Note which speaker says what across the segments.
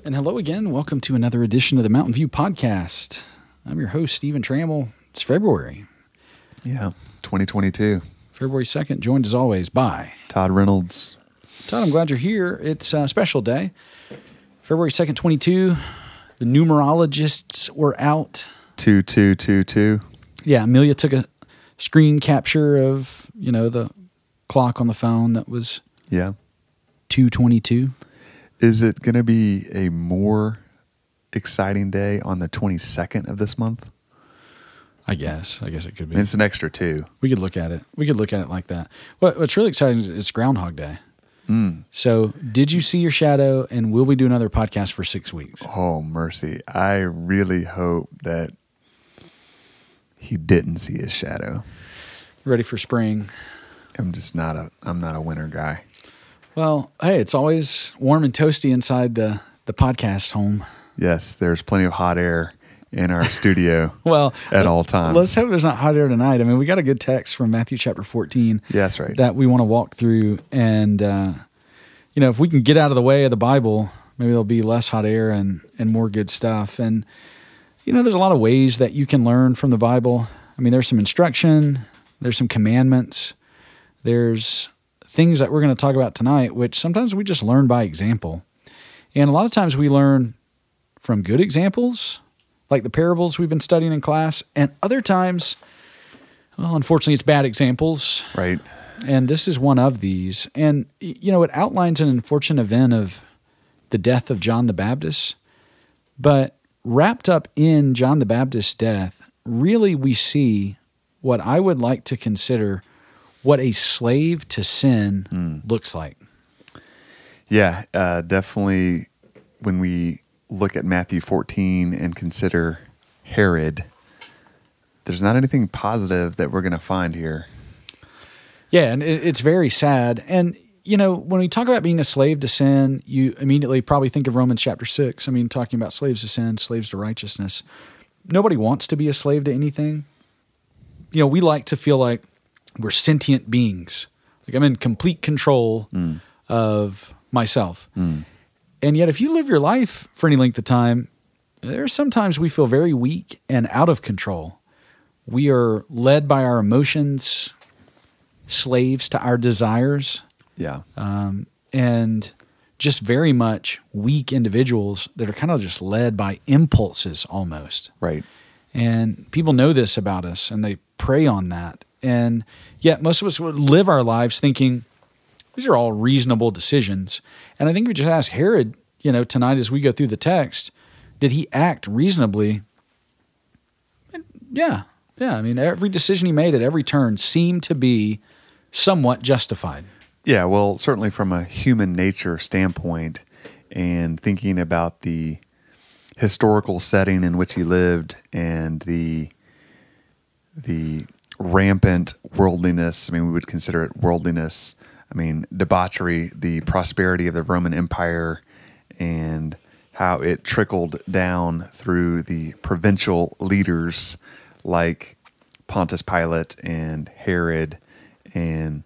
Speaker 1: And hello again. Welcome to another edition of the Mountain View Podcast. I'm your host, Stephen Trammell. It's February.
Speaker 2: Yeah, 2022.
Speaker 1: February 2nd, joined as always by
Speaker 2: Todd Reynolds.
Speaker 1: Todd, I'm glad you're here. It's a special day. February 2nd, 22. The numerologists were out.
Speaker 2: 2222.
Speaker 1: Yeah, Amelia took a screen capture of, the clock on the phone that was 2:22.
Speaker 2: Is it going to be a more exciting day on the 22nd of this month?
Speaker 1: I guess it could be.
Speaker 2: It's an extra 2.
Speaker 1: We could look at it. Like that. What's really exciting is it's Groundhog Day. So did you see your shadow, and will we do another podcast for 6 weeks?
Speaker 2: Oh, mercy. I really hope that he didn't see his shadow.
Speaker 1: Ready for spring.
Speaker 2: I'm not a winter guy.
Speaker 1: Well, hey, it's always warm and toasty inside the podcast home.
Speaker 2: Yes, there's plenty of hot air in our studio at all times.
Speaker 1: Let's hope there's not hot air tonight. I mean, we got a good text from Matthew chapter 14.
Speaker 2: Yeah, that's right.
Speaker 1: That we want to walk through. And, if we can get out of the way of the Bible, maybe there'll be less hot air and more good stuff. And, there's a lot of ways that you can learn from the Bible. I mean, there's some instruction, there's some commandments, there's things that we're going to talk about tonight, which sometimes we just learn by example. And a lot of times we learn from good examples, like the parables we've been studying in class, and other times, well, unfortunately, it's bad examples.
Speaker 2: Right.
Speaker 1: And this is one of these. And, it outlines an unfortunate event of the death of John the Baptist, but wrapped up in John the Baptist's death, really we see what I would like to consider what a slave to sin looks like.
Speaker 2: Yeah, definitely when we look at Matthew 14 and consider Herod, there's not anything positive that we're going to find here.
Speaker 1: Yeah, and it's very sad. And, when we talk about being a slave to sin, you immediately probably think of Romans chapter 6. I mean, talking about slaves to sin, slaves to righteousness. Nobody wants to be a slave to anything. We like to feel like we're sentient beings. Like I'm in complete control of myself. And yet if you live your life for any length of time, there are sometimes we feel very weak and out of control. We are led by our emotions, slaves to our desires.
Speaker 2: Yeah.
Speaker 1: And just very much weak individuals that are kind of just led by impulses almost.
Speaker 2: Right.
Speaker 1: And people know this about us, and they prey on that. And yet most of us would live our lives thinking, these are all reasonable decisions. And I think we just ask Herod, tonight as we go through the text, did he act reasonably? And yeah. I mean, every decision he made at every turn seemed to be somewhat justified.
Speaker 2: Yeah, well, certainly from a human nature standpoint and thinking about the historical setting in which he lived and the rampant worldliness. I mean, we would consider it worldliness. I mean, debauchery, the prosperity of the Roman Empire, and how it trickled down through the provincial leaders like Pontius Pilate and Herod, and,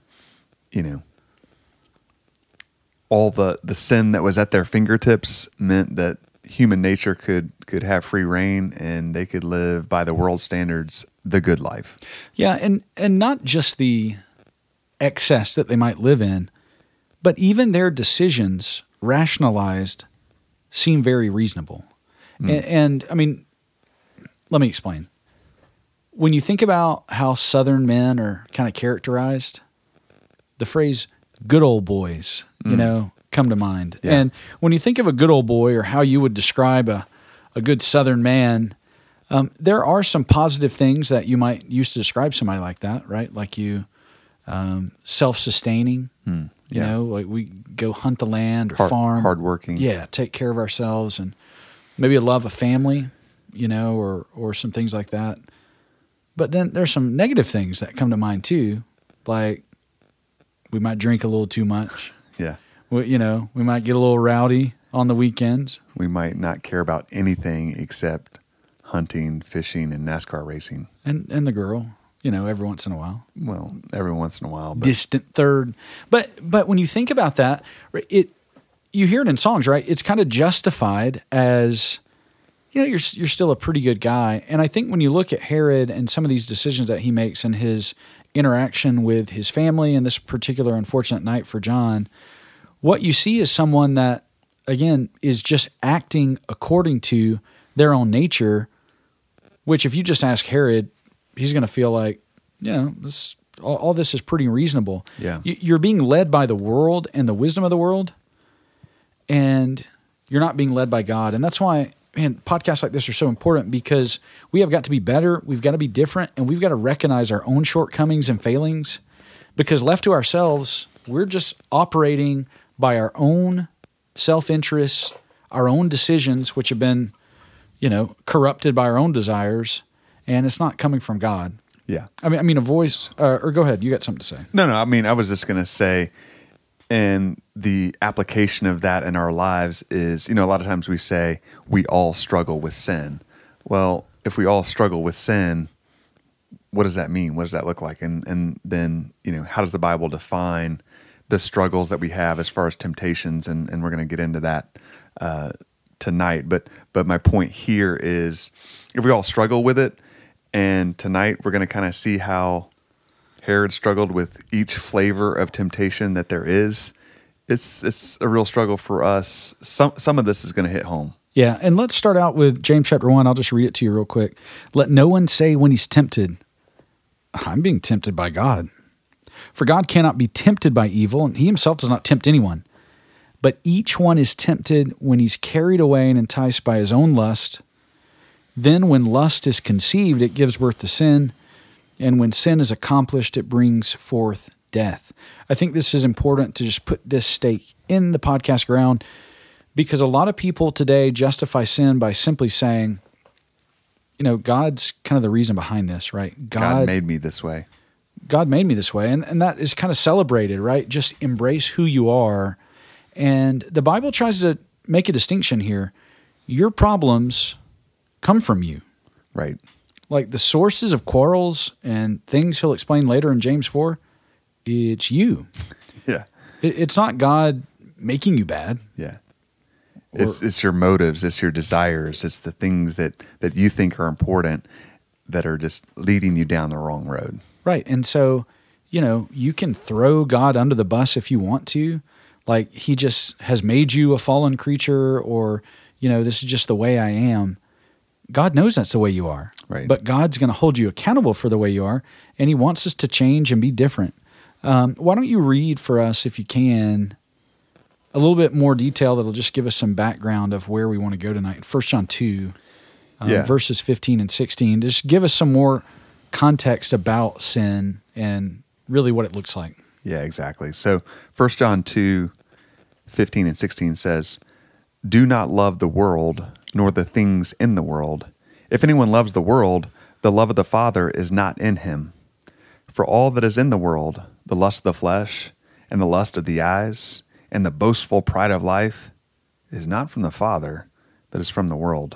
Speaker 2: all the sin that was at their fingertips meant that human nature could have free reign and they could live by the world standards the good life.
Speaker 1: Yeah, and not just the excess that they might live in, but even their decisions, rationalized, seem very reasonable. And I mean, let me explain. When you think about how Southern men are kind of characterized, the phrase good old boys, come to mind. Yeah. And when you think of a good old boy or how you would describe a good Southern man, there are some positive things that you might use to describe somebody like that, right? Like self-sustaining, like we go hunt the land or farm.
Speaker 2: Hardworking.
Speaker 1: Yeah, take care of ourselves and maybe a love of family, or some things like that. But then there's some negative things that come to mind too, like we might drink a little too much.
Speaker 2: Yeah.
Speaker 1: We might get a little rowdy on the weekends.
Speaker 2: We might not care about anything except hunting, fishing, and NASCAR racing.
Speaker 1: And the girl, every once in a while.
Speaker 2: Well, every once in a while. But
Speaker 1: distant third. But when you think about that, you hear it in songs, right? It's kind of justified as, you're still a pretty good guy. And I think when you look at Herod and some of these decisions that he makes and his interaction with his family and this particular unfortunate night for John, what you see is someone that, again, is just acting according to their own nature, which if you just ask Herod, he's going to feel like, all this is pretty reasonable.
Speaker 2: Yeah.
Speaker 1: You're being led by the world and the wisdom of the world, and you're not being led by God. And that's why, man, podcasts like this are so important, because we have got to be better, we've got to be different, and we've got to recognize our own shortcomings and failings, because left to ourselves, we're just operating by our own self-interests, our own decisions, which have been, corrupted by our own desires, and it's not coming from God.
Speaker 2: Yeah.
Speaker 1: I mean, a voice, or go ahead, you got something to say.
Speaker 2: No, I mean, I was just going to say, and the application of that in our lives is, a lot of times we say we all struggle with sin. Well, if we all struggle with sin, what does that mean? What does that look like? And then, how does the Bible define the struggles that we have as far as temptations? And we're going to get into that tonight. But my point here is, if we all struggle with it, and tonight we're going to kind of see how Herod struggled with each flavor of temptation that there is. It's a real struggle for us. Some of this is going to hit home.
Speaker 1: Yeah, and let's start out with James chapter 1. I'll just read it to you real quick. Let no one say when he's tempted, I'm being tempted by God. For God cannot be tempted by evil, and he himself does not tempt anyone. But each one is tempted when he's carried away and enticed by his own lust. Then when lust is conceived, it gives birth to sin. And when sin is accomplished, it brings forth death. I think this is important to just put this stake in the podcast ground, because a lot of people today justify sin by simply saying, God's kind of the reason behind this, right?
Speaker 2: God made me this way.
Speaker 1: God made me this way. And that is kind of celebrated, right? Just embrace who you are. And the Bible tries to make a distinction here. Your problems come from you.
Speaker 2: Right.
Speaker 1: Like the sources of quarrels and things he'll explain later in James 4, it's you.
Speaker 2: Yeah.
Speaker 1: It's not God making you bad.
Speaker 2: Yeah. It's your motives, it's your desires, it's the things that you think are important that are just leading you down the wrong road.
Speaker 1: Right. And so, you can throw God under the bus if you want to. Like he just has made you a fallen creature, or, this is just the way I am. God knows that's the way you are.
Speaker 2: Right.
Speaker 1: But God's going to hold you accountable for the way you are, and he wants us to change and be different. Why don't you read for us, if you can, a little bit more detail that'll just give us some background of where we want to go tonight. 1 John 2, verses 15 and 16. Just give us some more context about sin and really what it looks like.
Speaker 2: Yeah, exactly. So 1 John 2, 15 and 16 says, "Do not love the world, nor the things in the world. If anyone loves the world, the love of the Father is not in him. For all that is in the world, the lust of the flesh, and the lust of the eyes, and the boastful pride of life, is not from the Father, but is from the world."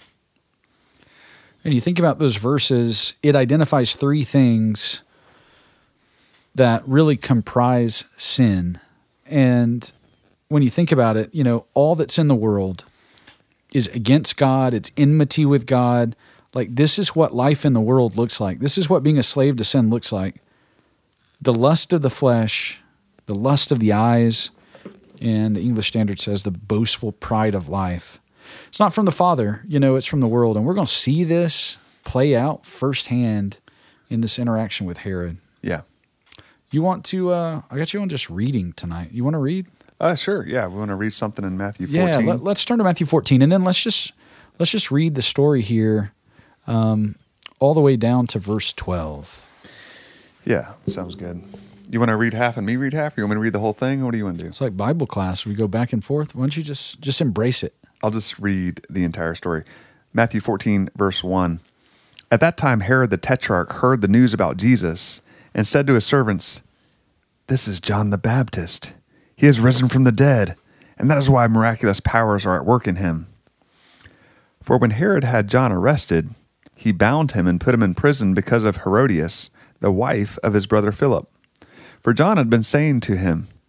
Speaker 1: And you think about those verses, it identifies three things that really comprise sin. And when you think about it, all that's in the world is against God. It's enmity with God. Like, this is what life in the world looks like. This is what being a slave to sin looks like. The lust of the flesh, the lust of the eyes, and the English Standard says the boastful pride of life. It's not from the Father, it's from the world. And we're going to see this play out firsthand in this interaction with Herod.
Speaker 2: Yeah.
Speaker 1: You want to, I got you on just reading tonight. You want to read?
Speaker 2: Sure. Yeah. We want to read something in Matthew 14.
Speaker 1: Yeah, let's turn to Matthew 14, and then let's just read the story here all the way down to verse 12.
Speaker 2: Yeah, sounds good. You want to read half and me read half, or you want me to read the whole thing? What do you want to do?
Speaker 1: It's like Bible class. We go back and forth. Why don't you just embrace it?
Speaker 2: I'll just read the entire story. Matthew 14, verse 1. At that time, Herod the Tetrarch heard the news about Jesus and said to his servants, "This is John the Baptist. He has risen from the dead, and that is why miraculous powers are at work in him." For when Herod had John arrested, he bound him and put him in prison because of Herodias, the wife of his brother Philip. For John had been saying to him,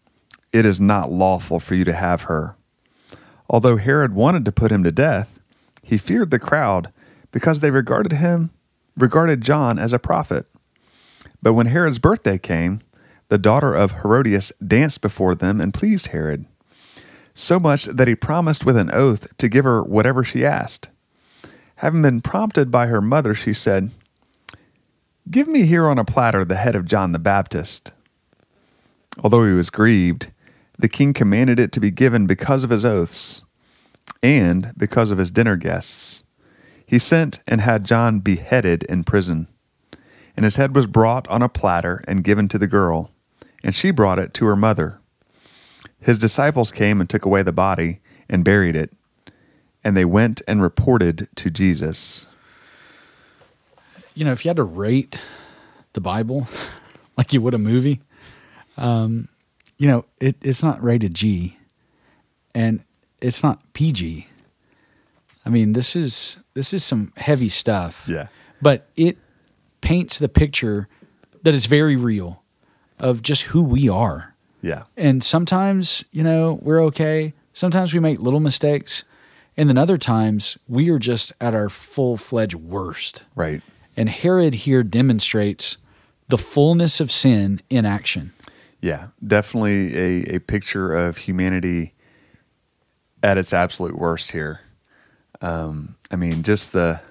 Speaker 2: it is not lawful for you to have her." Although Herod wanted to put him to death, he feared the crowd because they regarded John as a prophet. But when Herod's birthday came, the daughter of Herodias danced before them and pleased Herod, so much that he promised with an oath to give her whatever she asked. Having been prompted by her mother, she said, "Give me here on a platter the head of John the Baptist." Although he was grieved, the king commanded it to be given because of his oaths and because of his dinner guests. He sent and had John beheaded in prison, and his head was brought on a platter and given to the girl, and she brought it to her mother. His disciples came and took away the body and buried it, and they went and reported to Jesus.
Speaker 1: You know, if you had to rate the Bible like you would a movie, you know, it's not rated G, and it's not PG. I mean, this is some heavy stuff.
Speaker 2: Yeah.
Speaker 1: But it paints the picture that is very real of just who we are.
Speaker 2: Yeah.
Speaker 1: And sometimes, you know, we're okay. Sometimes we make little mistakes. And then other times we are just at our full-fledged worst.
Speaker 2: Right.
Speaker 1: And Herod here demonstrates the fullness of sin in action.
Speaker 2: Yeah, definitely a picture of humanity at its absolute worst here. I mean, just and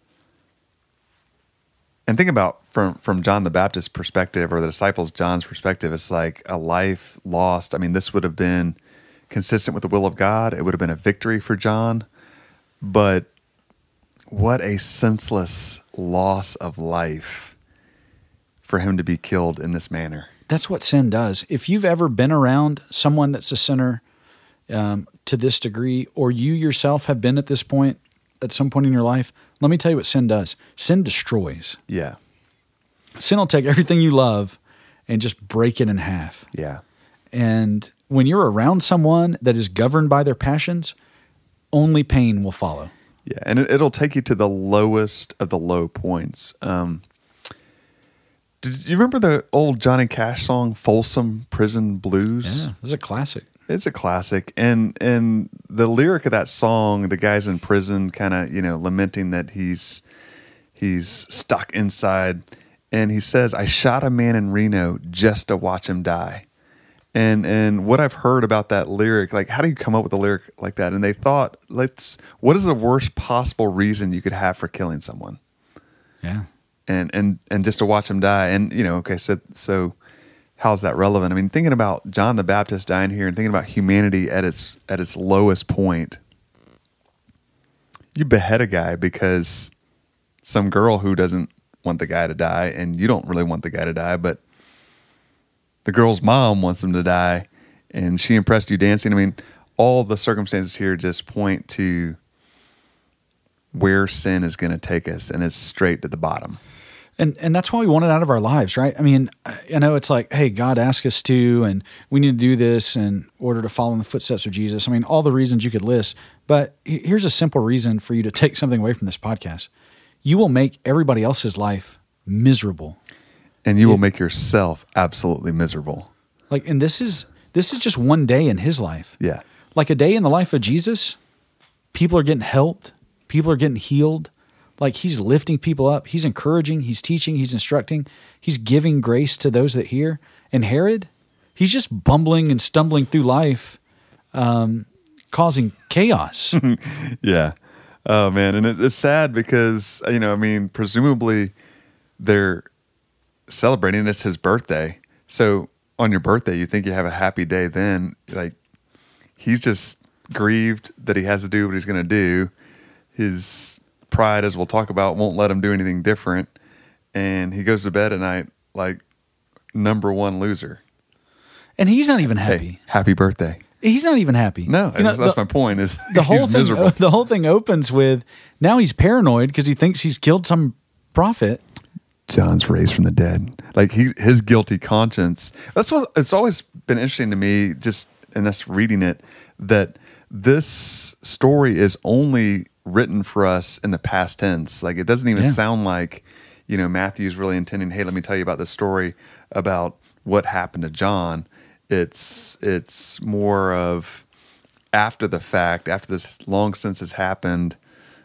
Speaker 2: think about from John the Baptist's perspective or the disciples John's perspective, it's like a life lost. I mean, this would have been consistent with the will of God. It would have been a victory for John, but what a senseless loss of life for him to be killed in this manner.
Speaker 1: That's what sin does. If you've ever been around someone that's a sinner to this degree, or you yourself have been at this point, at some point in your life, let me tell you what sin does. Sin destroys.
Speaker 2: Yeah.
Speaker 1: Sin will take everything you love and just break it in half.
Speaker 2: Yeah.
Speaker 1: And when you're around someone that is governed by their passions, only pain will follow.
Speaker 2: Yeah, and it'll take you to the lowest of the low points. Did you remember the old Johnny Cash song, Folsom Prison Blues?
Speaker 1: Yeah, this is a classic.
Speaker 2: It's a classic. And the lyric of that song, the guy's in prison kind of, lamenting that he's stuck inside. And he says, "I shot a man in Reno just to watch him die." And what I've heard about that lyric, like, how do you come up with a lyric like that? And they thought, what is the worst possible reason you could have for killing someone?
Speaker 1: Yeah.
Speaker 2: And just to watch him die. And, okay, so how's that relevant? I mean, thinking about John the Baptist dying here and thinking about humanity at its lowest point, you behead a guy because some girl who doesn't want the guy to die, and you don't really want the guy to die, but the girl's mom wants him to die, and she impressed you dancing. I mean, all the circumstances here just point to where sin is going to take us, and it's straight to the bottom.
Speaker 1: And that's why we want it out of our lives, right? I mean, I know it's like, hey, God asked us to, and we need to do this in order to follow in the footsteps of Jesus. I mean, all the reasons you could list, but here's a simple reason for you to take something away from this podcast. You will make everybody else's life miserable.
Speaker 2: And you will make yourself absolutely miserable.
Speaker 1: Like, and this is just one day in his life.
Speaker 2: Yeah.
Speaker 1: Like a day in the life of Jesus, people are getting helped. People are getting healed. Like, he's lifting people up. He's encouraging. He's teaching. He's instructing. He's giving grace to those that hear. And Herod, he's just bumbling and stumbling through life, causing chaos.
Speaker 2: Yeah. Oh, man. And it's sad because, presumably they're celebrating. It's his birthday. So on your birthday, you think you have a happy day then. Like, he's just grieved that he has to do what he's going to do. His pride, as we'll talk about, won't let him do anything different. And he goes to bed at night like number one loser. And
Speaker 1: he's not even happy.
Speaker 2: Hey, happy birthday.
Speaker 1: He's not even happy.
Speaker 2: No, that's my point. Is
Speaker 1: he's miserable. The whole thing opens with, now he's paranoid because he thinks he's killed some prophet.
Speaker 2: John's raised from the dead. Like, his guilty conscience. That's what it's always been interesting to me, just in us reading it, that this story is only written for us in the past tense. Like, it doesn't even sound like, Matthew's really intending, hey, let me tell you about this story about what happened to John. It's more of after the fact, after this long since has happened,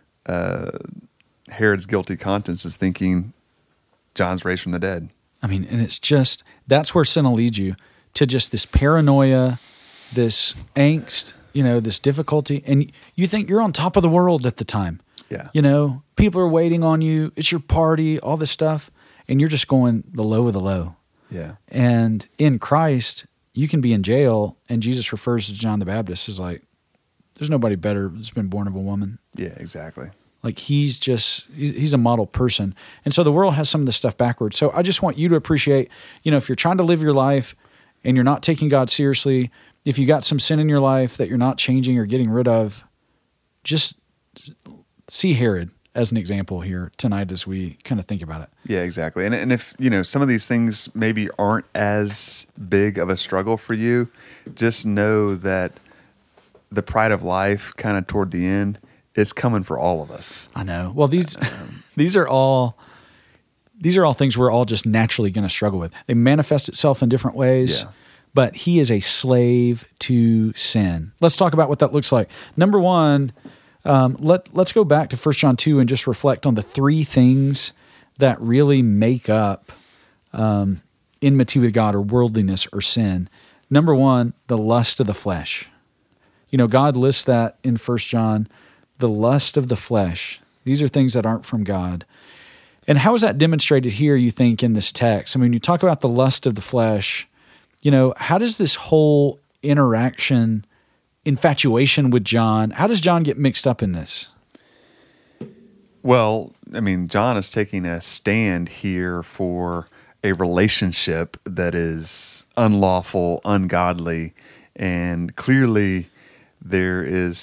Speaker 2: Herod's guilty conscience is thinking John's raised from the dead.
Speaker 1: I mean, and it's just, that's where sin will lead you, to just this paranoia, this angst, this difficulty. And you think you're on top of the world at the time.
Speaker 2: Yeah.
Speaker 1: People are waiting on you. It's your party, all this stuff. And you're just going the low of the low.
Speaker 2: Yeah.
Speaker 1: And in Christ, you can be in jail, and Jesus refers to John the Baptist as like, there's nobody better that's been born of a woman.
Speaker 2: Yeah, exactly.
Speaker 1: Like he's a model person. And so the world has some of this stuff backwards. So I just want you to appreciate, if you're trying to live your life and you're not taking God seriously, if you got some sin in your life that you're not changing or getting rid of, just see Herod as an example here tonight as we kind of think about it.
Speaker 2: Yeah, exactly. And if, some of these things maybe aren't as big of a struggle for you, just know that the pride of life kind of toward the end, it's coming for all of us.
Speaker 1: I know. Well, these are all things we're all just naturally going to struggle with. They manifest itself in different ways, but he is a slave to sin. Let's talk about what that looks like. Number one, let's go back to 1 John 2 and just reflect on the three things that really make up enmity with God or worldliness or sin. Number one, the lust of the flesh. God lists that in 1 John, the lust of the flesh. These are things that aren't from God. And how is that demonstrated here, you think, in this text? I mean, you talk about the lust of the flesh, how does this whole interaction, infatuation with John, how does John get mixed up in this?
Speaker 2: Well, I mean, John is taking a stand here for a relationship that is unlawful, ungodly, and clearly there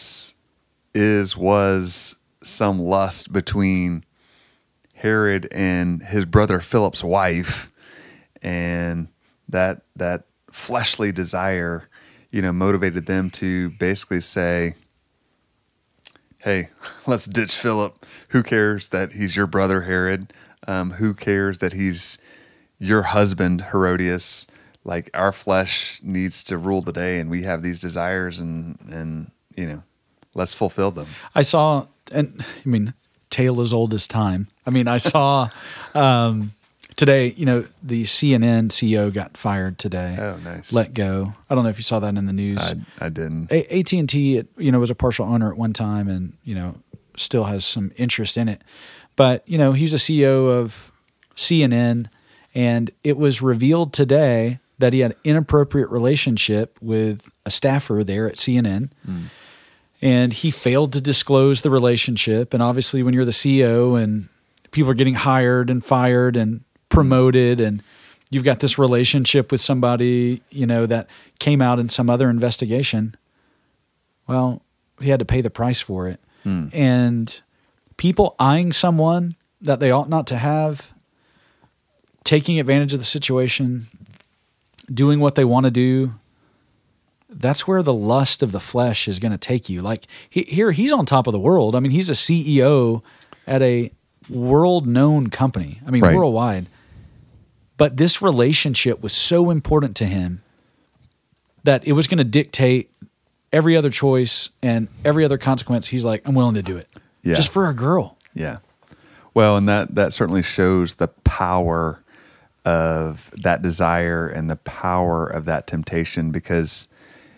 Speaker 2: was some lust between Herod and his brother Philip's wife, and that fleshly desire, motivated them to basically say, hey, let's ditch Philip. Who cares that he's your brother Herod? Who cares that he's your husband Herodias? Like, our flesh needs to rule the day, and we have these desires, and let's fulfill them.
Speaker 1: I saw, tale as old as time. I saw today, the CNN CEO got fired today.
Speaker 2: Oh, nice.
Speaker 1: Let go. I don't know if you saw that in the news.
Speaker 2: I didn't.
Speaker 1: AT&T, was a partial owner at one time and, still has some interest in it. But, he was a CEO of CNN, and it was revealed today that he had an inappropriate relationship with a staffer there at CNN. Mm. And he failed to disclose the relationship. And obviously when you're the CEO and people are getting hired and fired and promoted, and you've got this relationship with somebody, that came out in some other investigation, well, he had to pay the price for it. Mm. And people eyeing someone that they ought not to have, taking advantage of the situation, doing what they want to do, that's where the lust of the flesh is going to take you. Like here, he's on top of the world. He's a CEO at a world-known company. Right. Worldwide. But this relationship was so important to him that it was going to dictate every other choice and every other consequence. He's like, I'm willing to do it. Yeah. Just for a girl.
Speaker 2: Yeah. Well, and that certainly shows the power of that desire and the power of that temptation, because,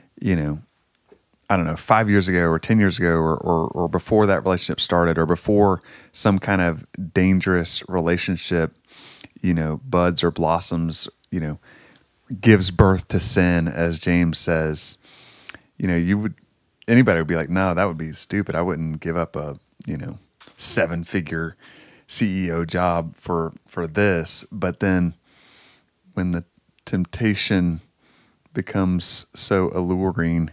Speaker 2: I don't know, 5 years ago or 10 years ago or before that relationship started, or before some kind of dangerous relationship, buds or blossoms, gives birth to sin, as James says, anybody would be like, no, that would be stupid. I wouldn't give up a, 7-figure CEO job for this. But then when the temptation becomes so alluring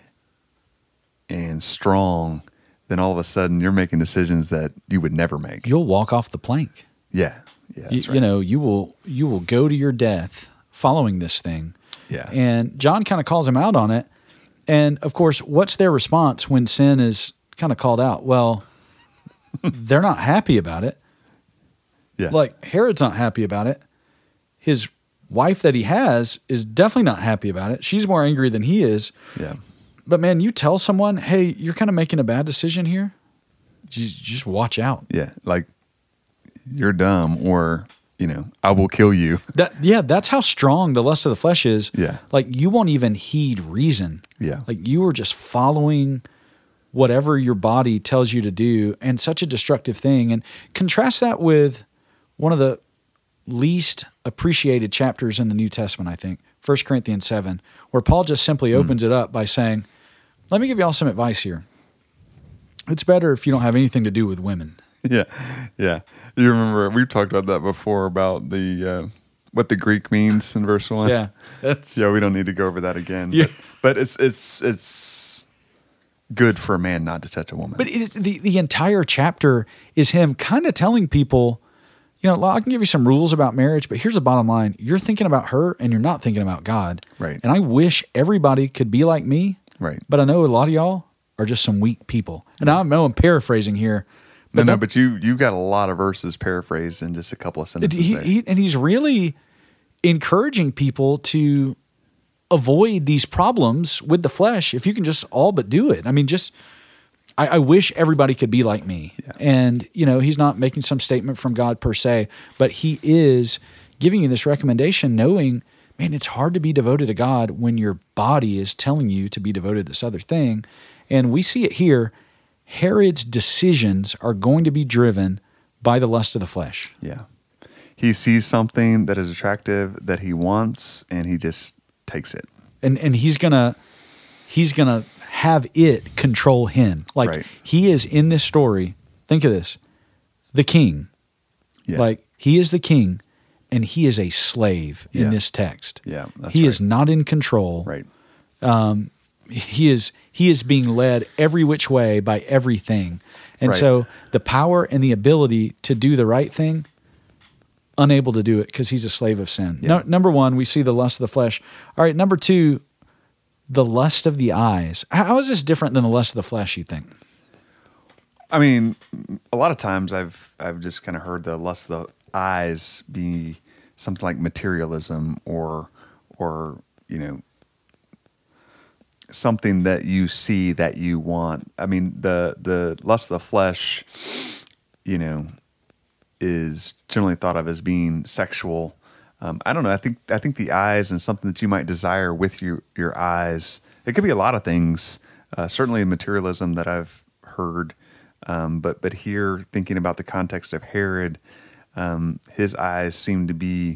Speaker 2: and strong, then all of a sudden you're making decisions that you would never make.
Speaker 1: You'll walk off the plank.
Speaker 2: Yeah. Yeah. That's right.
Speaker 1: You will go to your death following this thing.
Speaker 2: Yeah.
Speaker 1: And John kind of calls him out on it. And of course, what's their response when sin is kind of called out? Well, they're not happy about it.
Speaker 2: Yeah.
Speaker 1: Like Herod's not happy about it. His wife that he has is definitely not happy about it. She's more angry than he is.
Speaker 2: Yeah.
Speaker 1: But man, you tell someone, hey, you're kind of making a bad decision here. Just watch out.
Speaker 2: Yeah. Like, you're dumb, or, I will kill you.
Speaker 1: That's how strong the lust of the flesh is.
Speaker 2: Yeah.
Speaker 1: Like, you won't even heed reason.
Speaker 2: Yeah.
Speaker 1: Like, you are just following whatever your body tells you to do, and such a destructive thing. And contrast that with one of the least appreciated chapters in the New Testament, I think, 1 Corinthians 7, where Paul just simply opens it up by saying, let me give you all some advice here. It's better if you don't have anything to do with women.
Speaker 2: Yeah. Yeah. You remember, we've talked about that before, about the what the Greek means in verse 1.
Speaker 1: Yeah.
Speaker 2: We don't need to go over that again.
Speaker 1: Yeah.
Speaker 2: But it's good for a man not to touch a woman.
Speaker 1: But the entire chapter is him kind of telling people, I can give you some rules about marriage, but here's the bottom line. You're thinking about her and you're not thinking about God.
Speaker 2: Right.
Speaker 1: And I wish everybody could be like me.
Speaker 2: Right.
Speaker 1: But I know a lot of y'all are just some weak people. And I know I'm paraphrasing here.
Speaker 2: But you got a lot of verses paraphrased in just a couple of sentences there.
Speaker 1: And he's really encouraging people to avoid these problems with the flesh if you can just all but do it. I mean, I wish everybody could be like me.
Speaker 2: Yeah.
Speaker 1: And, he's not making some statement from God per se, but he is giving you this recommendation knowing, man, it's hard to be devoted to God when your body is telling you to be devoted to this other thing. And we see it here. Herod's decisions are going to be driven by the lust of the flesh.
Speaker 2: Yeah. He sees something that is attractive that he wants, and he just takes it.
Speaker 1: And he's gonna have it control him. Like,
Speaker 2: right.
Speaker 1: He is in this story. Think of this. The king.
Speaker 2: Yeah.
Speaker 1: Like, he is the king, and he is a slave in this text.
Speaker 2: Yeah.
Speaker 1: He is not in control.
Speaker 2: Right.
Speaker 1: He is being led every which way by everything. And
Speaker 2: right.
Speaker 1: So the power and the ability to do the right thing, unable to do it because he's a slave of sin.
Speaker 2: Yeah.
Speaker 1: Number one, we see the lust of the flesh. All right, number two, the lust of the eyes. How is this different than the lust of the flesh, you think?
Speaker 2: I mean, a lot of times I've just kind of heard the lust of the eyes be something like materialism or something that you see that you want. I mean, the lust of the flesh, is generally thought of as being sexual. I don't know. I think the eyes and something that you might desire with your eyes. It could be a lot of things. Certainly materialism that I've heard. But here, thinking about the context of Herod, his eyes seem to be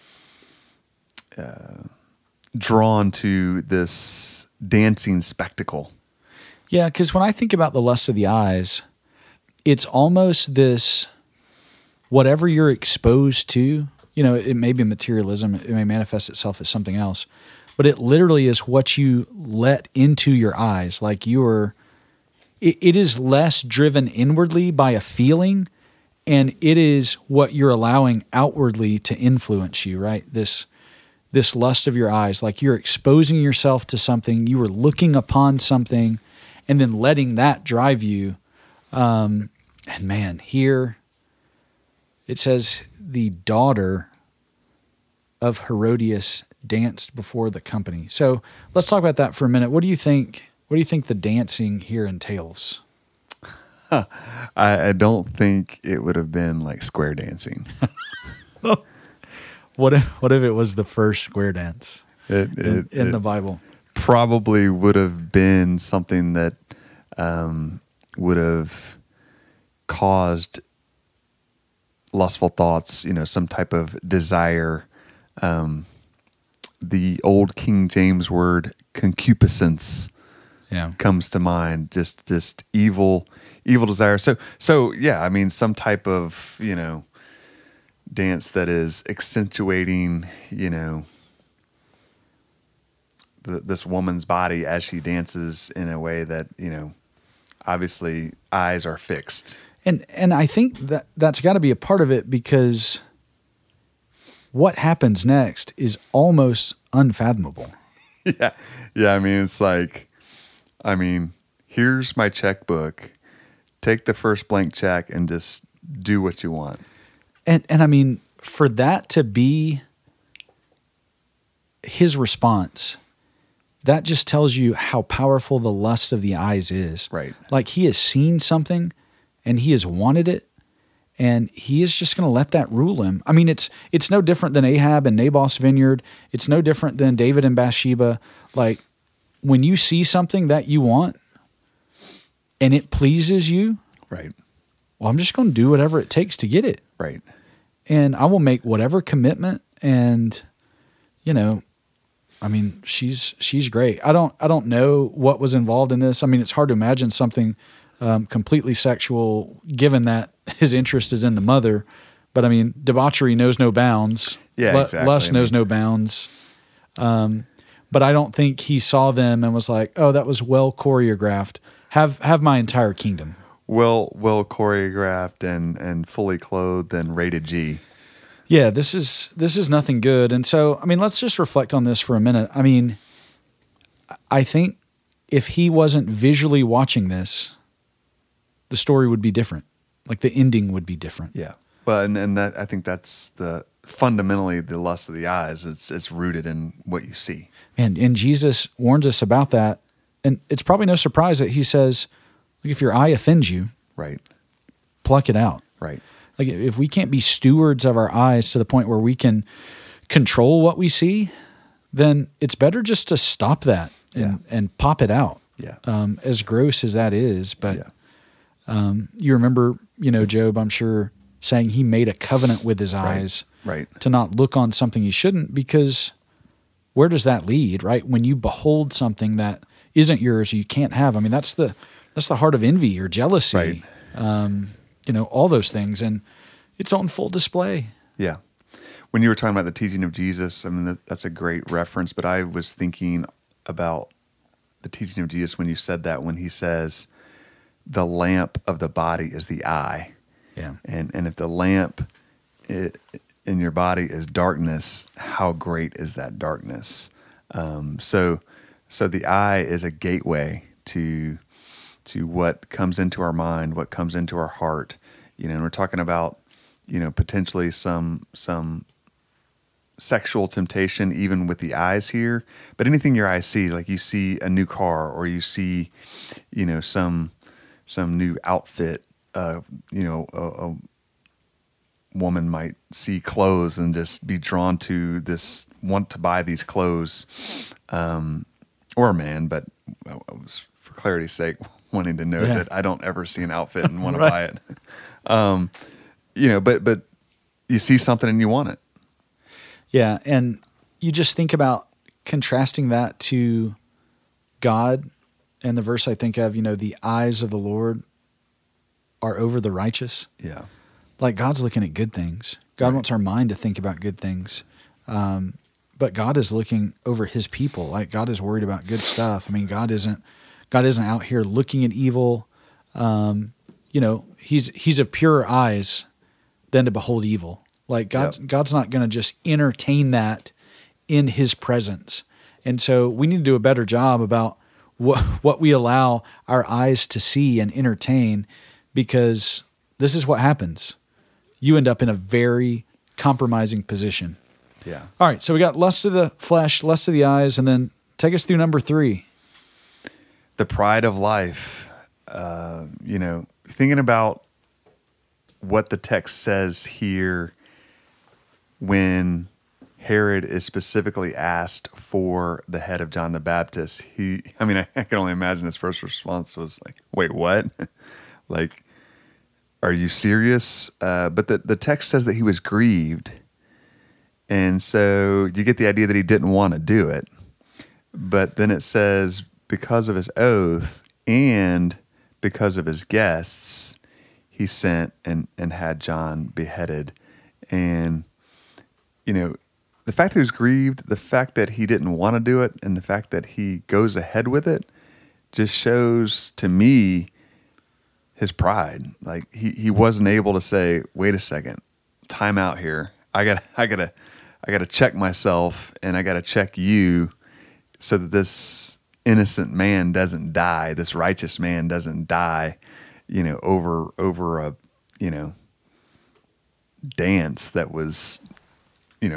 Speaker 2: drawn to this dancing spectacle.
Speaker 1: Yeah, because when I think about the lust of the eyes, it's almost this, whatever you're exposed to, it may be materialism, it may manifest itself as something else, but it literally is what you let into your eyes. Like it is less driven inwardly by a feeling, and it is what you're allowing outwardly to influence you, right? This lust of your eyes, like you're exposing yourself to something, you are looking upon something, and then letting that drive you. And man, here it says the daughter of Herodias danced before the company. So let's talk about that for a minute. What do you think the dancing here entails?
Speaker 2: I don't think it would have been like square dancing.
Speaker 1: What if it was the first square dance in the Bible?
Speaker 2: Probably would have been something that would have caused lustful thoughts, some type of desire. The old King James word concupiscence comes to mind. Just evil desire. So yeah, I mean, some type of dance that is accentuating, this woman's body as she dances in a way that, obviously eyes are fixed.
Speaker 1: And I think that's got to be a part of it, because what happens next is almost unfathomable.
Speaker 2: Yeah. I mean, it's like, here's my checkbook. Take the first blank check and just do what you want.
Speaker 1: And I mean, for that to be his response, that just tells you how powerful the lust of the eyes is.
Speaker 2: Right.
Speaker 1: Like he has seen something and he has wanted it, and he is just going to let that rule him. I mean, it's no different than Ahab and Naboth's vineyard. It's no different than David and Bathsheba. Like when you see something that you want and it pleases you,
Speaker 2: Right.
Speaker 1: well, I'm just going to do whatever it takes to get it.
Speaker 2: Right.
Speaker 1: And I will make whatever commitment. And, you know, I mean, she's great. I don't know what was involved in this. I mean, it's hard to imagine something completely sexual, given that his interest is in the mother. But I mean, debauchery knows no bounds.
Speaker 2: Yeah, exactly.
Speaker 1: Lust knows no bounds. But I don't think he saw them and was like, "Oh, that was well choreographed. Have my entire kingdom."
Speaker 2: Well choreographed and fully clothed and rated G.
Speaker 1: Yeah, this is nothing good. And so, I mean, let's just reflect on this for a minute. I mean, I think if he wasn't visually watching this, the story would be different. Like the ending would be different.
Speaker 2: Yeah. But and that, I think that's fundamentally the lust of the eyes. It's rooted in what you see.
Speaker 1: And Jesus warns us about that. And it's probably no surprise that he says, like, if your eye offends you,
Speaker 2: Right.
Speaker 1: pluck it out.
Speaker 2: Right.
Speaker 1: Like if we can't be stewards of our eyes to the point where we can control what we see, then it's better just to stop that and pop it out.
Speaker 2: Yeah.
Speaker 1: As gross as that is. But you remember, Job, I'm sure, saying he made a covenant with his eyes
Speaker 2: Right.
Speaker 1: to not look on something he shouldn't, because where does that lead, right? When you behold something that isn't yours, you can't have. I mean, that's the heart of envy or jealousy, all those things. And it's on full display.
Speaker 2: Yeah. When you were talking about the teaching of Jesus, I mean, that's a great reference, but I was thinking about the teaching of Jesus when you said that, when he says, the lamp of the body is the eye.
Speaker 1: Yeah.
Speaker 2: And if the lamp in your body is darkness, how great is that darkness? So the eye is a gateway to what comes into our mind, what comes into our heart. And we're talking about, potentially some sexual temptation even with the eyes here. But anything your eyes see, like you see a new car, or you see, some new outfit. A woman might see clothes and just be drawn to this, want to buy these clothes, or a man, but I was, for clarity's sake, wanting to know that I don't ever see an outfit and want to buy it. But you see something and you want it.
Speaker 1: Yeah, and you just think about contrasting that to God, and the verse I think of, the eyes of the Lord are over the righteous.
Speaker 2: Yeah.
Speaker 1: Like God's looking at good things. God wants our mind to think about good things. But God is looking over his people. Like God is worried about good stuff. I mean, God isn't out here looking at evil. He's of purer eyes than to behold evil. Like God's not going to just entertain that in his presence. And so we need to do a better job about what we allow our eyes to see and entertain, because this is what happens. You end up in a very compromising position.
Speaker 2: Yeah.
Speaker 1: All right, so we got lust of the flesh, lust of the eyes, and then take us through number 3.
Speaker 2: The pride of life. Thinking about what the text says here when Herod is specifically asked for the head of John the Baptist, I can only imagine his first response was like, wait, what? Like, are you serious? But the text says that he was grieved. And so you get the idea that he didn't want to do it. But then it says, because of his oath and because of his guests, he sent and had John beheaded. And, the fact that he was grieved, the fact that he didn't want to do it, and the fact that he goes ahead with it just shows to me his pride. Like he wasn't able to say, wait a second, time out here. I gotta check myself, and I gotta check you, so that this innocent man doesn't die, this righteous man doesn't die, over a, dance that was,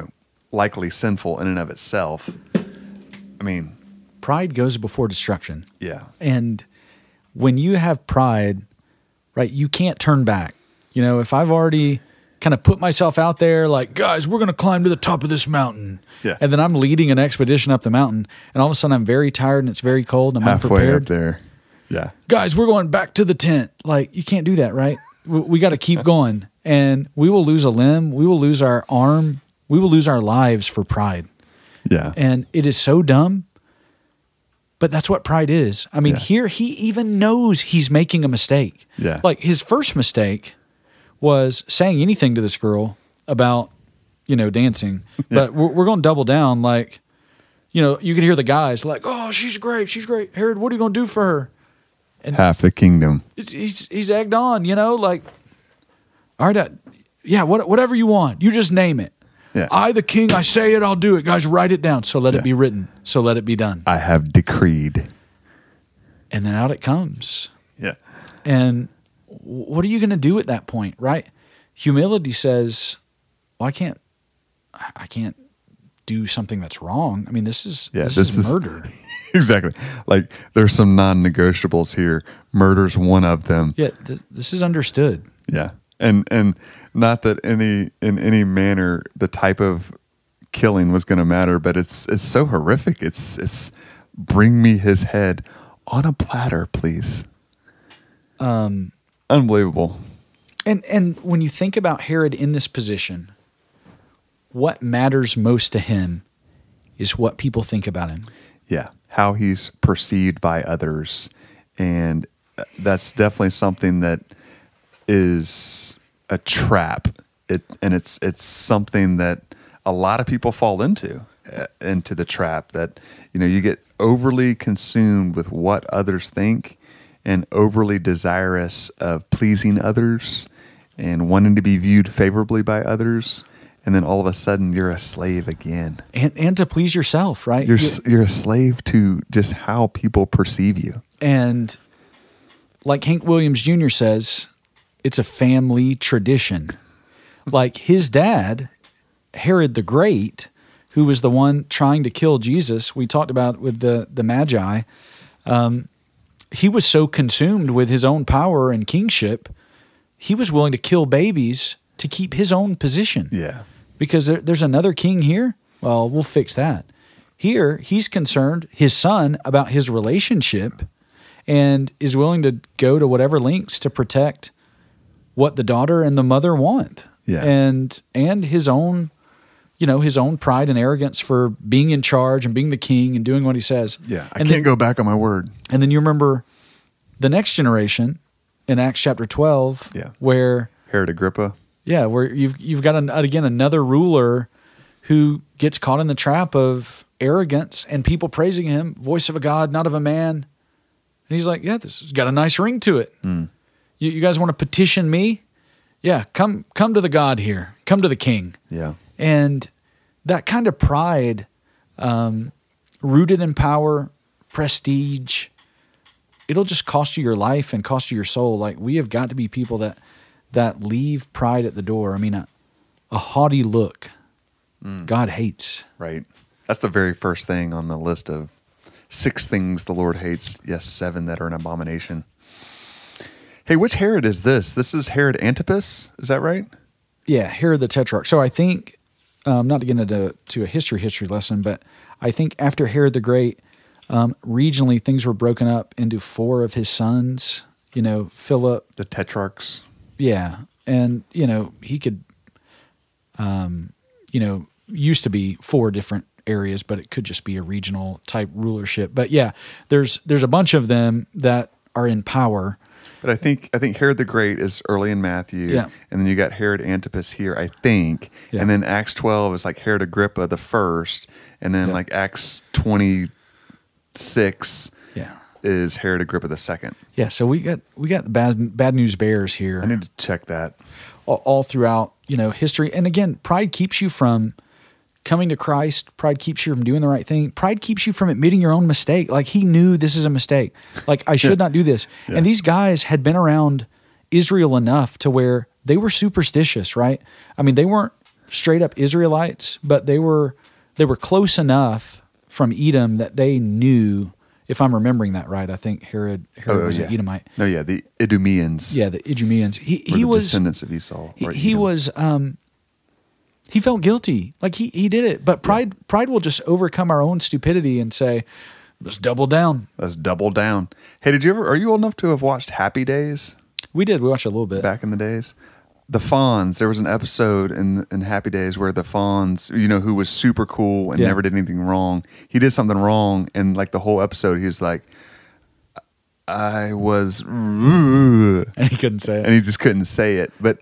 Speaker 2: likely sinful in and of itself. I mean,
Speaker 1: Pride goes before destruction.
Speaker 2: yeah.
Speaker 1: And when you have pride, right, you can't turn back. You know, if I've already kind of put myself out there like, guys, we're going to climb to the top of this mountain.
Speaker 2: Yeah.
Speaker 1: And then I'm leading an expedition up the mountain, and all of a sudden I'm very tired and it's very cold and I'm
Speaker 2: Halfway
Speaker 1: unprepared.
Speaker 2: up there. Yeah.
Speaker 1: Guys, we're going back to the tent. Like, you can't do that, right? We got to keep going, and we will lose a limb. We will lose our arm. We will lose our lives for pride.
Speaker 2: Yeah.
Speaker 1: And it is so dumb, but that's what pride is. I mean,
Speaker 2: Yeah.
Speaker 1: here he even knows he's making a mistake.
Speaker 2: Yeah.
Speaker 1: Like, his first mistake was saying anything to this girl about, you know, dancing. But we're going to double down. Like, you know, you can hear the guys like, oh, she's great. She's great. Herod, what are you going to do for her?
Speaker 2: Half the kingdom.
Speaker 1: He's egged on, you know, like, all right, yeah, whatever you want. You just name it.
Speaker 2: Yeah.
Speaker 1: I, the king, I say it, I'll do it. Guys, write it down. So let it be written. So let it be done.
Speaker 2: I have decreed.
Speaker 1: And then out it comes.
Speaker 2: Yeah.
Speaker 1: And what are you going to do at that point, right? Humility says, well, I can't do something that's wrong. I mean, this is murder.
Speaker 2: Exactly. Like, there's some non-negotiables here. Murder's one of them.
Speaker 1: Yeah, this is understood.
Speaker 2: Yeah. And not that in any manner the type of killing was going to matter, but it's so horrific. It's bring me his head on a platter, please. Unbelievable.
Speaker 1: And when you think about Herod in this position, what matters most to him is what people think about him.
Speaker 2: Yeah. How he's perceived by others. And that's definitely something that is a trap. It's something that a lot of people fall into the trap, that, you know, you get overly consumed with what others think and overly desirous of pleasing others and wanting to be viewed favorably by others. And then all of a sudden you're a slave again.
Speaker 1: And to please yourself, right?
Speaker 2: You're a slave to just how people perceive you.
Speaker 1: And like Hank Williams Jr. says, it's a family tradition. Like his dad, Herod the Great, who was the one trying to kill Jesus, we talked about with the Magi, he was so consumed with his own power and kingship, he was willing to kill babies to keep his own position.
Speaker 2: Yeah.
Speaker 1: Because there's another king here? Well, we'll fix that. Here, he's concerned, his son, about his relationship and is willing to go to whatever lengths to protect what the daughter and the mother want.
Speaker 2: Yeah.
Speaker 1: And his own, you know, his own pride and arrogance for being in charge and being the king and doing what he says.
Speaker 2: Yeah, I can't go back on my word.
Speaker 1: And then you remember the next generation in Acts chapter 12, where
Speaker 2: Herod Agrippa.
Speaker 1: Yeah, where you've got again another ruler who gets caught in the trap of arrogance and people praising him, voice of a God, not of a man. And he's like, yeah, this has got a nice ring to it. You guys want to petition me? Yeah, come to the God here. Come to the king.
Speaker 2: Yeah.
Speaker 1: And that kind of pride, rooted in power, prestige, it'll just cost you your life and cost you your soul. Like, we have got to be people that leave pride at the door. I mean, a haughty look, God hates.
Speaker 2: Right. That's the very first thing on the list of 6 things the Lord hates. Yes, 7 that are an abomination. Hey, which Herod is this? This is Herod Antipas. Is that right?
Speaker 1: Yeah, Herod the Tetrarch. So I think, not to get into a history lesson, but I think after Herod the Great, regionally things were broken up into 4 of his sons. You know, Philip.
Speaker 2: The Tetrarchs.
Speaker 1: Yeah. And, you know, he could, used to be 4 different areas, but it could just be a regional type rulership. But yeah, there's a bunch of them that are in power.
Speaker 2: But I think Herod the Great is early in Matthew, and then you got Herod Antipas here, I think, and then Acts 12 is like Herod Agrippa the first, and then like Acts 26 is Herod Agrippa the second.
Speaker 1: Yeah, so we got the bad news bears here.
Speaker 2: I need to check that
Speaker 1: all throughout history, and again, pride keeps you from coming to Christ. Pride keeps you from doing the right thing. Pride keeps you from admitting your own mistake. Like, he knew this is a mistake. Like, I should not do this. And these guys had been around Israel enough to where they were superstitious, right? I mean, they weren't straight up Israelites, but they were close enough from Edom that they knew. If I'm remembering that right, I think Herod was an Edomite.
Speaker 2: No, yeah, the Idumeans.
Speaker 1: Yeah, the Idumeans. He
Speaker 2: were the
Speaker 1: was
Speaker 2: descendants of Esau.
Speaker 1: He was. He felt guilty, like he did it. But pride will just overcome our own stupidity and say, "Let's double down."
Speaker 2: Let's double down. Hey, are you old enough to have watched Happy Days?
Speaker 1: We did. We watched a little bit
Speaker 2: back in the days. The Fonz. There was an episode in Happy Days where the Fonz, who was super cool and never did anything wrong. He did something wrong, and like the whole episode, he was like, "I was," and
Speaker 1: he couldn't say it,
Speaker 2: and he just couldn't say it. But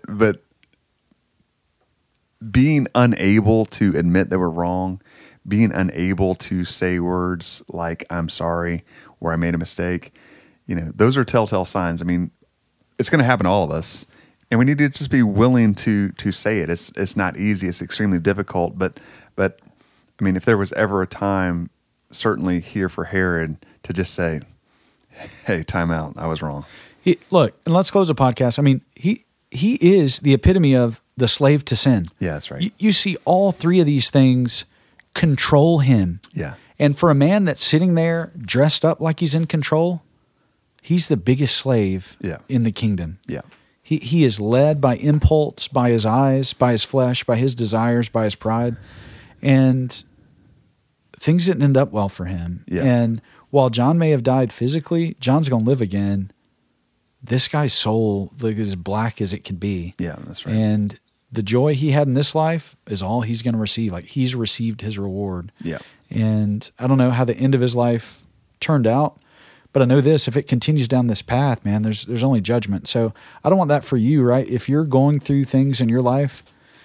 Speaker 2: being unable to admit they were wrong, being unable to say words like "I'm sorry" or "I made a mistake," those are telltale signs. I mean, it's going to happen to all of us. And we need to just be willing to say it. It's not easy. It's extremely difficult. But I mean, if there was ever a time, certainly here for Herod to just say, "Hey, time out. I was wrong."
Speaker 1: Look, and let's close the podcast. I mean, he is the epitome of the slave to sin.
Speaker 2: Yeah, that's right.
Speaker 1: You see all three of these things control him.
Speaker 2: Yeah.
Speaker 1: And for a man that's sitting there dressed up like he's in control, he's the biggest slave in the kingdom.
Speaker 2: Yeah.
Speaker 1: He is led by impulse, by his eyes, by his flesh, by his desires, by his pride. And things didn't end up well for him.
Speaker 2: Yeah.
Speaker 1: And while John may have died physically, John's going to live again. This guy's soul is as black as it could be.
Speaker 2: Yeah, that's right.
Speaker 1: And the joy he had in this life is all he's going to receive. Like, he's received his reward.
Speaker 2: Yeah.
Speaker 1: And I don't know how the end of his life turned out, but I know this: if it continues down this path, man, there's only judgment. So I don't want that for you, right? If you're going through things in your life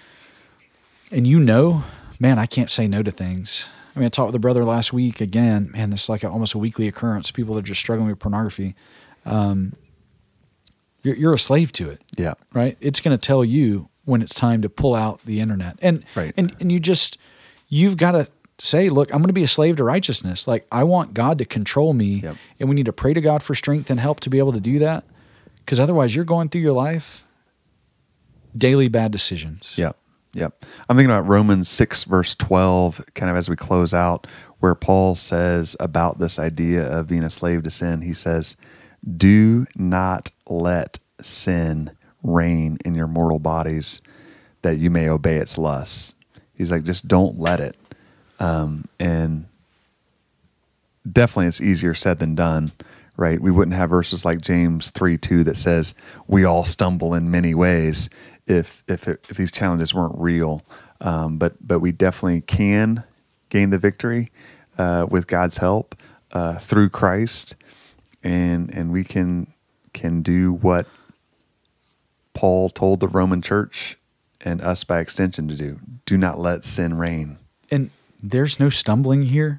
Speaker 1: and man, I can't say no to things. I mean, I talked with a brother last week again. Man, this is like almost a weekly occurrence. People that are just struggling with pornography. You're a slave to it.
Speaker 2: Yeah.
Speaker 1: Right? It's going to tell you when it's time to pull out the internet. And
Speaker 2: right.
Speaker 1: and you've got to say, look, I'm going to be a slave to righteousness. Like, I want God to control me.
Speaker 2: Yep.
Speaker 1: And we need to pray to God for strength and help to be able to do that. Because otherwise you're going through your life daily bad decisions.
Speaker 2: Yep. Yep. I'm thinking about Romans 6 verse 12, kind of as we close out, where Paul says about this idea of being a slave to sin. He says, "Do not let sin reign in your mortal bodies, that you may obey its lusts." He's like, just don't let it. And definitely it's easier said than done, right? We wouldn't have verses like James 3:2 that says we all stumble in many ways if these challenges weren't real. But we definitely can gain the victory with God's help through Christ, and we can do what Paul told the Roman church and us by extension to do. Do not let sin reign.
Speaker 1: And there's no stumbling here.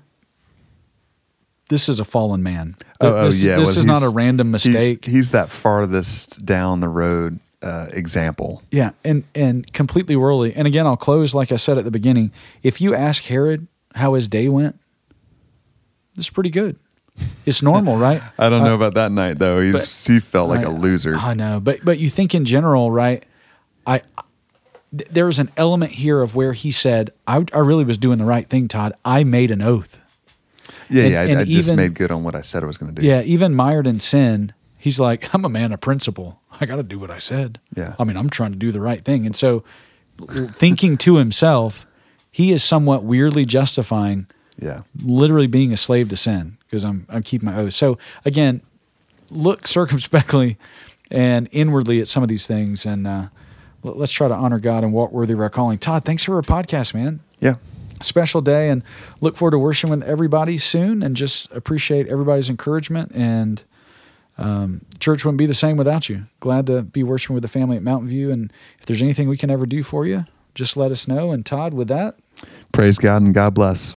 Speaker 1: This is a fallen man. This is not a random mistake.
Speaker 2: He's that farthest down the road example.
Speaker 1: Yeah, and completely worldly. And again, I'll close like I said at the beginning. If you ask Herod how his day went, it's pretty good. It's normal, right?
Speaker 2: I don't know about that night though. He felt like a loser.
Speaker 1: I know, but you think in general, right? There's an element here of where he said, I really was doing the right thing, Todd. I made an oath.
Speaker 2: Yeah, I just made good on what I said I was going to do.
Speaker 1: Yeah, even mired in sin, he's like, I'm a man of principle. I got to do what I said.
Speaker 2: Yeah.
Speaker 1: I mean, I'm trying to do the right thing. And so thinking to himself, he is somewhat weirdly justifying literally being a slave to sin because I'm keeping my oath. So again, look circumspectly and inwardly at some of these things, and let's try to honor God and walk worthy of our calling. Todd, thanks for our podcast, man.
Speaker 2: Yeah.
Speaker 1: Special day, and look forward to worshiping with everybody soon, and just appreciate everybody's encouragement. And church wouldn't be the same without you. Glad to be worshiping with the family at Mountain View, and if there's anything we can ever do for you, just let us know. And Todd, with that,
Speaker 2: praise God and God bless.